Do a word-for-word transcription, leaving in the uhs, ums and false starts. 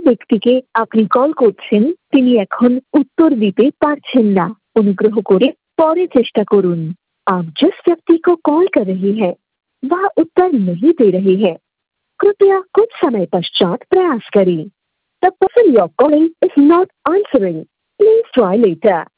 ব্যক্তিকে আপনি কল করছেন তিনি এখন उत्तर দিতে পারছেন না। অনুগ্রহ করে পরে চেষ্টা করুন। आप जिस व्यक्ति को कॉल कर रही हैं, वह उत्तर नहीं दे रही है। कृपया कुछ समय पश्चात प्रयास करें। The person you're calling is not answering. Please try later.